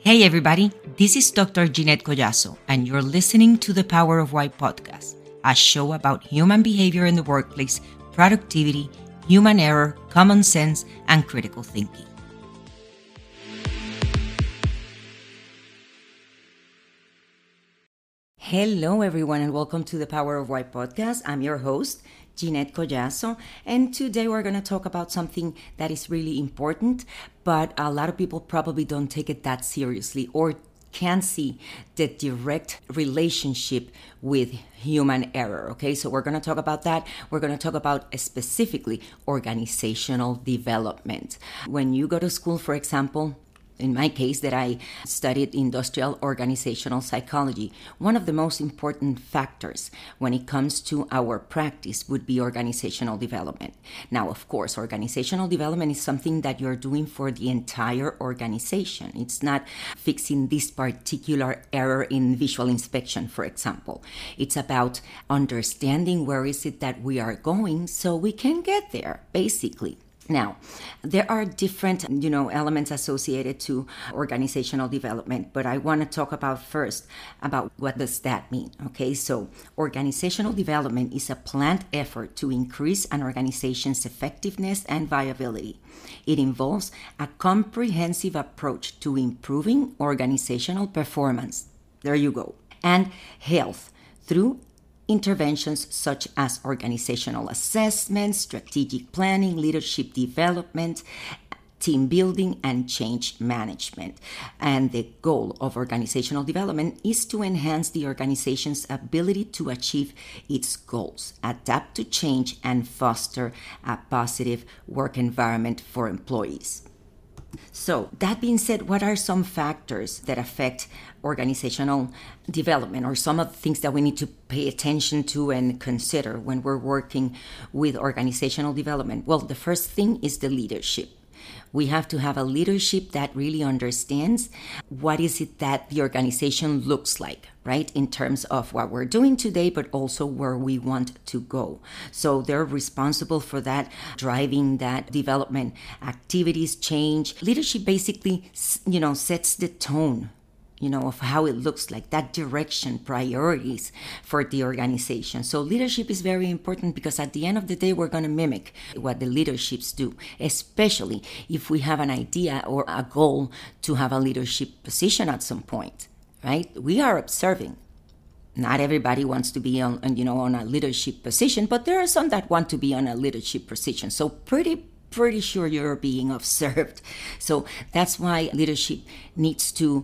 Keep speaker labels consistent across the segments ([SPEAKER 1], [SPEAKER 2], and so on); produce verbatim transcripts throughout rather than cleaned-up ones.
[SPEAKER 1] Hey everybody, this is Doctor Ginette Collazo, and you're listening to the Power of Why podcast, a show about human behavior in the workplace, productivity, human error, common sense, and critical thinking. Hello everyone, and welcome to the Power of Why podcast. I'm your host, Ginette Collazo, and today we're going to talk about something that is really important, but a lot of people probably don't take it that seriously or can't see the direct relationship with human error. Okay, so we're going to talk about that. We're going to talk about specifically organizational development. When you go to school, for example, in my case, that I studied industrial organizational psychology, one of the most important factors when it comes to our practice would be organizational development. Now, of course, organizational development is something that you're doing for the entire organization. It's not fixing this particular error in visual inspection, for example. It's about understanding where is it that we are going so we can get there, basically. Now, there are different, you know, elements associated to organizational development, but I want to talk about first about what does that mean, okay? So, organizational development is a planned effort to increase an organization's effectiveness and viability. It involves a comprehensive approach to improving organizational performance, there you go, and health through interventions such as organizational assessment, strategic planning, leadership development, team building, and change management. And the goal of organizational development is to enhance the organization's ability to achieve its goals, adapt to change, and foster a positive work environment for employees. So, that being said, what are some factors that affect organizational development, or some of the things that we need to pay attention to and consider when we're working with organizational development? Well, the first thing is the leadership. We have to have a leadership that really understands what is it that the organization looks like, right? In terms of what we're doing today, but also where we want to go. So they're responsible for that, driving that development activities, change. Leadership basically, you know, sets the tone, you know, of how it looks like, that direction, priorities for the organization. So leadership is very important because at the end of the day, we're going to mimic what the leaderships do, especially if we have an idea or a goal to have a leadership position at some point, right? We are observing. Not everybody wants to be on, you know, on a leadership position, but there are some that want to be on a leadership position. So pretty pretty sure you're being observed. So that's why leadership needs to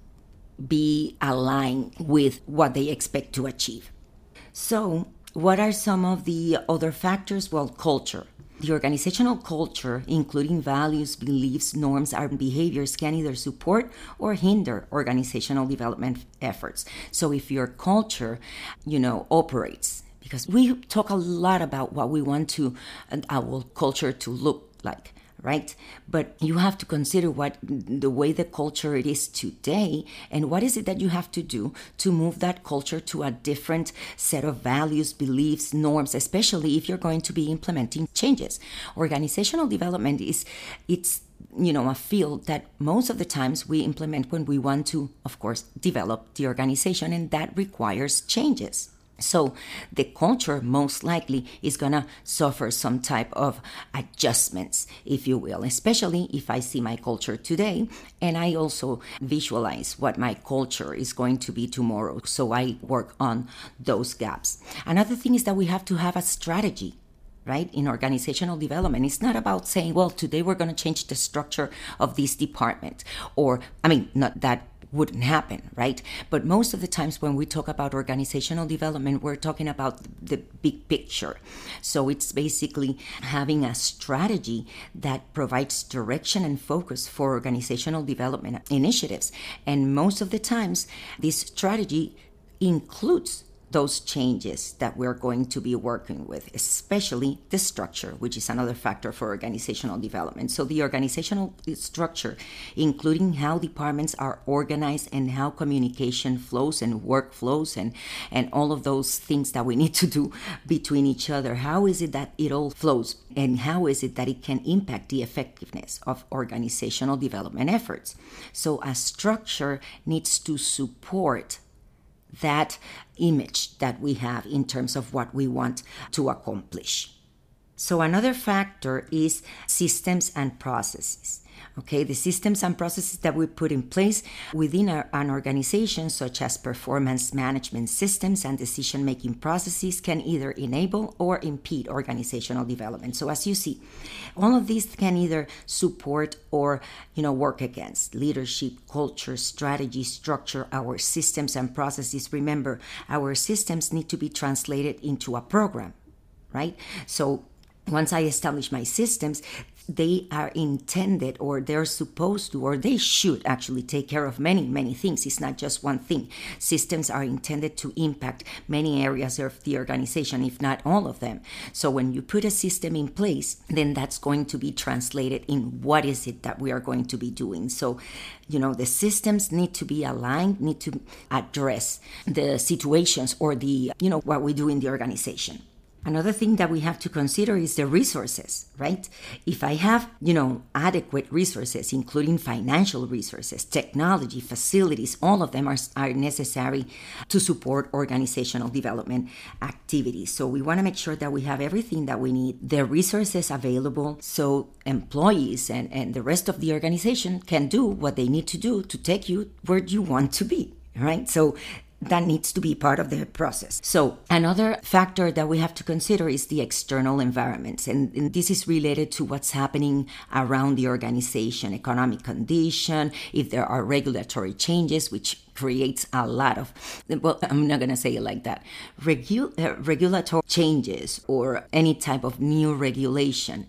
[SPEAKER 1] be aligned with what they expect to achieve. So, what are some of the other factors? Well, culture. The organizational culture, including values, beliefs, norms, and behaviors, can either support or hinder organizational development efforts. So, if your culture, you know, operates, because we talk a lot about what we want to our culture to look like, right? But you have to consider what the way the culture it is today, and what is it that you have to do to move that culture to a different set of values, beliefs, norms, especially if you're going to be implementing changes. Organizational development is, it's, you know, a field that most of the times we implement when we want to, of course, develop the organization, and that requires changes. So the culture most likely is going to suffer some type of adjustments, if you will, especially if I see my culture today and I also visualize what my culture is going to be tomorrow. So I work on those gaps. Another thing is that we have to have a strategy. Right? In organizational development, it's not about saying, well, today we're going to change the structure of this department. Or, I mean, not that wouldn't happen, right? But most of the times when we talk about organizational development, we're talking about the big picture. So it's basically having a strategy that provides direction and focus for organizational development initiatives. And most of the times, this strategy includes those changes that we're going to be working with, especially the structure, which is another factor for organizational development. So the organizational structure, including how departments are organized and how communication flows and work flows and, and all of those things that we need to do between each other. How is it that it all flows, and how is it that it can impact the effectiveness of organizational development efforts? So a structure needs to support that image that we have in terms of what we want to accomplish. So another factor is systems and processes. Okay, the systems and processes that we put in place within our, an organization, such as performance management systems and decision-making processes, can either enable or impede organizational development. So as you see, all of these can either support or, you know, work against leadership, culture, strategy, structure, our systems and processes. Remember, our systems need to be translated into a program, right? So once I establish my systems, they are intended, or they're supposed to, or they should actually take care of many, many things. It's not just one thing. Systems are intended to impact many areas of the organization, if not all of them. So when you put a system in place, then that's going to be translated in what is it that we are going to be doing. So, you know, the systems need to be aligned, need to address the situations or the, you know, what we do in the organization. Another thing that we have to consider is the resources, right? If I have, you know, adequate resources, including financial resources, technology, facilities, all of them are, are necessary to support organizational development activities. So we want to make sure that we have everything that we need, the resources available, so employees and, and the rest of the organization can do what they need to do to take you where you want to be, right? So that needs to be part of the process. So another factor that we have to consider is the external environments. And, and this is related to what's happening around the organization, economic condition, if there are regulatory changes, which creates a lot of, well, I'm not going to say it like that, Regu- uh, regulatory changes or any type of new regulation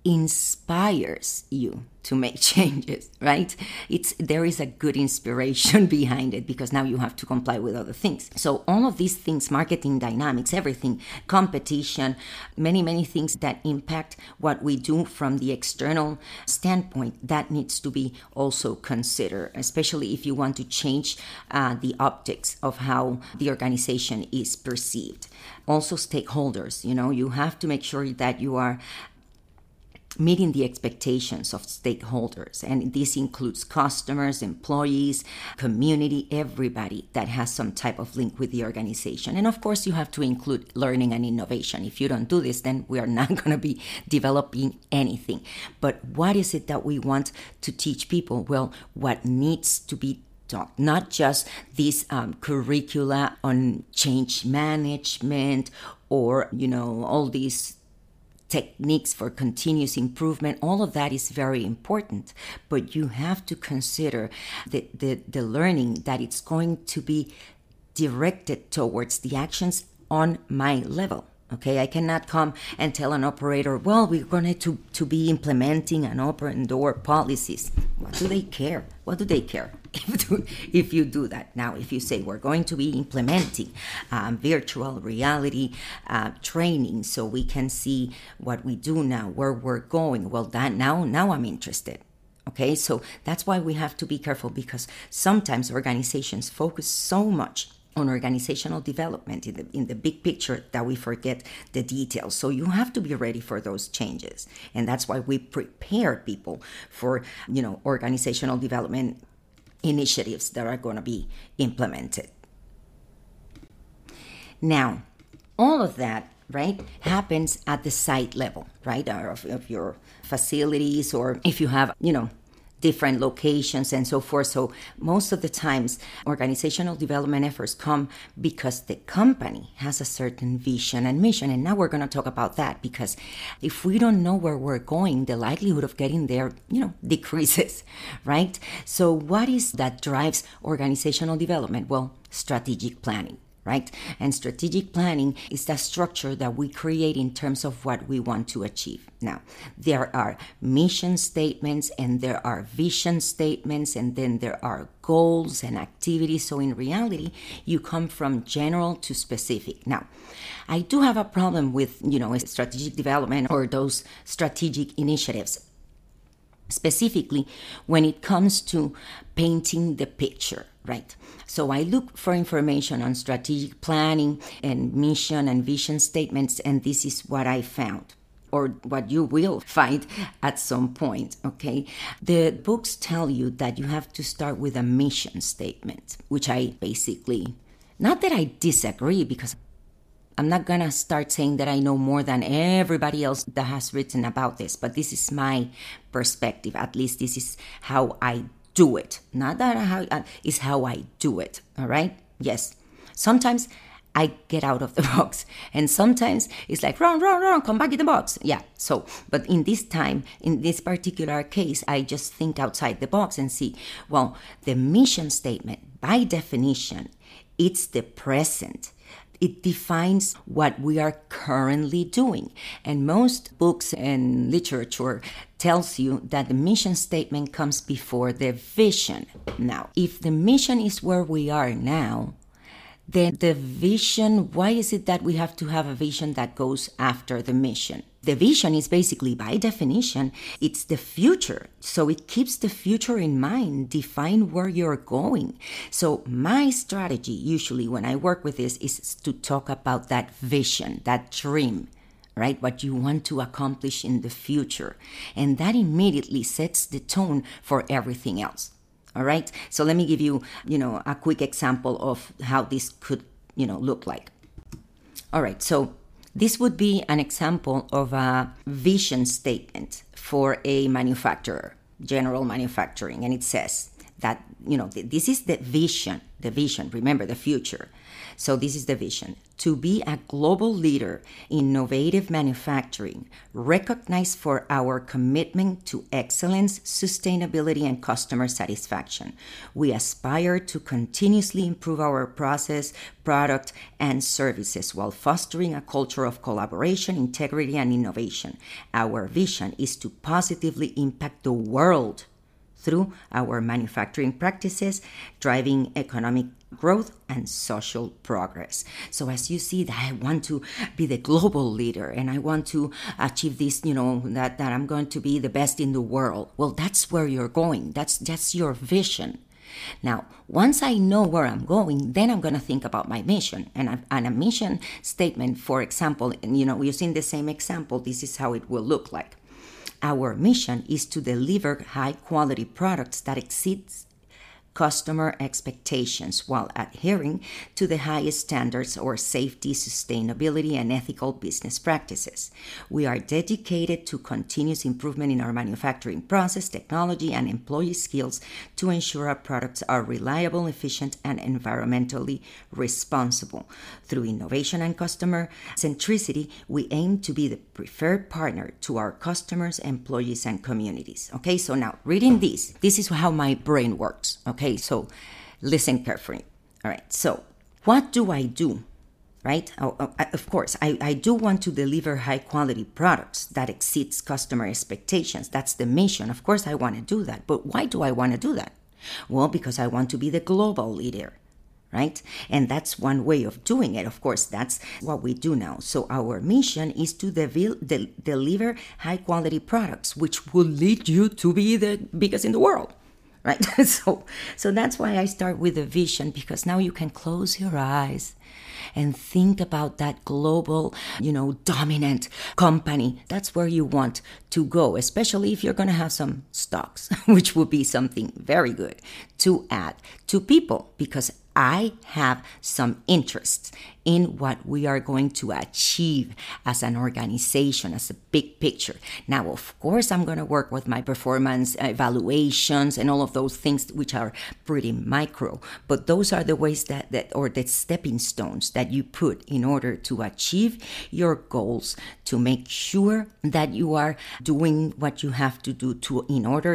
[SPEAKER 1] inspires you to make changes, right? It's there is a good inspiration behind it, because now you have to comply with other things. So all of these things, marketing dynamics, everything, competition, many, many things that impact what we do from the external standpoint, that needs to be also considered, especially if you want to change uh, the optics of how the organization is perceived. Also stakeholders, you know, you have to make sure that you are meeting the expectations of stakeholders. And this includes customers, employees, community, everybody that has some type of link with the organization. And of course, you have to include learning and innovation. If you don't do this, then we are not going to be developing anything. But what is it that we want to teach people? Well, what needs to be taught, not just these um, curricula on change management or, you know, all these techniques for continuous improvement. All of that is very important, but you have to consider the, the, the learning that it's going to be directed towards the actions on my level. Okay, I cannot come and tell an operator, well, we're going to, to be implementing an open door policies. What do they care? What do they care if, if you do that? Now, if you say we're going to be implementing um, virtual reality uh, training so we can see what we do now, where we're going, well, that now, now I'm interested. Okay, so that's why we have to be careful, because sometimes organizations focus so much on organizational development in the in the big picture that we forget the details. So you have to be ready for those changes. And that's why we prepare people for, you know, organizational development initiatives that are going to be implemented. Now, all of that, right, happens at the site level, right, of, of your facilities, or if you have, you know, different locations and so forth. So most of the times, organizational development efforts come because the company has a certain vision and mission. And now we're going to talk about that, because if we don't know where we're going, the likelihood of getting there, you know, decreases, right? So what is that drives organizational development? Well, strategic planning. right? And strategic planning is the structure that we create in terms of what we want to achieve. Now, there are mission statements and there are vision statements, and then there are goals and activities. So in reality, you come from general to specific. Now, I do have a problem with, you know, strategic development or those strategic initiatives, specifically when it comes to painting the picture, right? So I look for information on strategic planning and mission and vision statements, and this is what I found, or what you will find at some point, okay? The books tell you that you have to start with a mission statement, which I basically, not that I disagree, because I'm not gonna start saying that I know more than everybody else that has written about this, but this is my perspective. At least this is how I do it. Not that how uh, is how I do it. All right. Yes. Sometimes I get out of the box, and sometimes it's like run, run, run, come back in the box. Yeah. So, but in this time, in this particular case, I just think outside the box and see. Well, the mission statement, by definition, it's the present. It defines what we are currently doing. And most books and literature tells you that the mission statement comes before the vision. Now, if the mission is where we are now, then the vision, why is it that we have to have a vision that goes after the mission? The vision is basically, by definition, it's the future. So it keeps the future in mind, define where you're going. So my strategy, usually when I work with this, is to talk about that vision, that dream, right? What you want to accomplish in the future. And that immediately sets the tone for everything else. All right. So let me give you, you know, a quick example of how this could, you know, look like. All right. So this would be an example of a vision statement for a manufacturer, general manufacturing. And it says that, you know, this is the vision, the vision, remember the future. So this is the vision: to be a global leader in innovative manufacturing, recognized for our commitment to excellence, sustainability, and customer satisfaction. We aspire to continuously improve our process, product, and services while fostering a culture of collaboration, integrity, and innovation. Our vision is to positively impact the world through our manufacturing practices, driving economic growth and social progress. So as you see that I want to be the global leader and I want to achieve this, you know, that, that I'm going to be the best in the world. Well, that's where you're going. That's that's your vision. Now, once I know where I'm going, then I'm going to think about my mission. And a, and a mission statement, for example, and, you know, using the same example, this is how it will look like. Our mission is to deliver high-quality products that exceed customer expectations while adhering to the highest standards of safety, sustainability, and ethical business practices. We are dedicated to continuous improvement in our manufacturing process, technology, and employee skills to ensure our products are reliable, efficient, and environmentally responsible. Through innovation and customer centricity, we aim to be the preferred partner to our customers, employees, and communities. Okay, so now reading this, this is how my brain works. Okay. Okay, so listen carefully. All right, so what do I do, right? Oh, oh, of course, I, I do want to deliver high-quality products that exceeds customer expectations. That's the mission. Of course, I want to do that. But why do I want to do that? Well, because I want to be the global leader, right? And that's one way of doing it. Of course, that's what we do now. So our mission is to de- de- deliver high-quality products, which will lead you to be the biggest in the world. Right? so so that's why I start with a vision, because now you can close your eyes and think about that global, you know, dominant company. That's where you want to go, especially if you're going to have some stocks, which would be something very good to add to people, because I have some interests in what we are going to achieve as an organization, as a big picture. Now, of course, I'm going to work with my performance evaluations and all of those things, which are pretty micro, but those are the ways that, that or the stepping stones that you put in order to achieve your goals, to make sure that you are doing what you have to do to in order to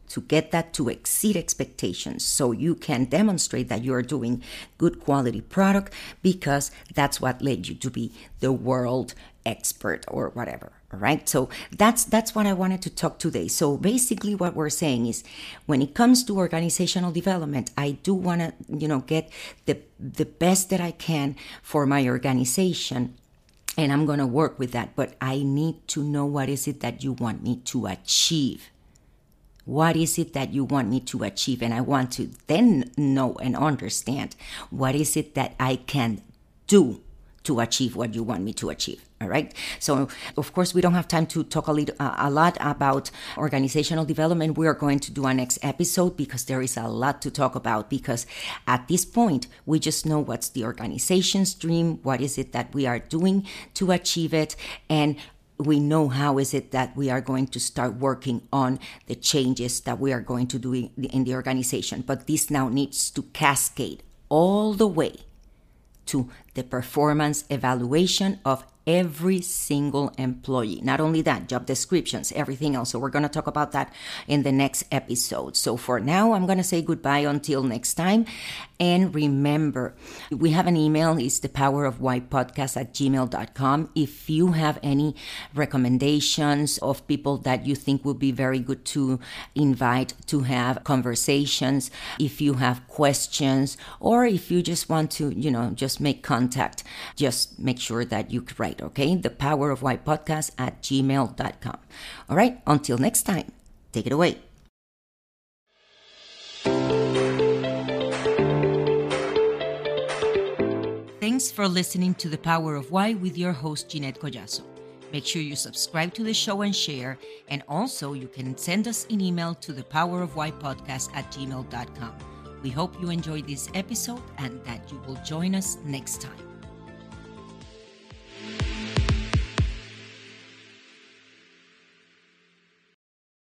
[SPEAKER 1] to get that to exceed expectations so you can demonstrate that you're doing good quality product, because that's what led you to be the world expert or whatever. All right. So that's that's what I wanted to talk today. So basically what we're saying is, when it comes to organizational development, I do want to, you know, get the the best that I can for my organization. And I'm going to work with that. But I need to know, what is it that you want me to achieve? What is it that you want me to achieve? And I want to then know and understand, what is it that I can do to achieve what you want me to achieve. All right. So, of course, we don't have time to talk a, little, uh, a lot about organizational development. We are going to do our next episode, because there is a lot to talk about. Because at this point, we just know what's the organization's dream, what is it that we are doing to achieve it, and we know how is it that we are going to start working on the changes that we are going to do in the organization. But this now needs to cascade all the way to the performance evaluation of every single employee. Not only that, job descriptions, everything else. So we're going to talk about that in the next episode. So for now, I'm going to say goodbye until next time. And remember, we have an email. It's the power of why podcast at gmail dot com. If you have any recommendations of people that you think would be very good to invite to have conversations, if you have questions, or if you just want to, you know, just make contact, just make sure that you write, okay? The power of why podcast at gmail dot com. All right, until next time, take it away. Thanks for listening to The Power of Why with your host, Ginette Collazo. Make sure you subscribe to the show and share. And also, you can send us an email to the power of why podcast at gmail dot com. We hope you enjoyed this episode and that you will join us next time.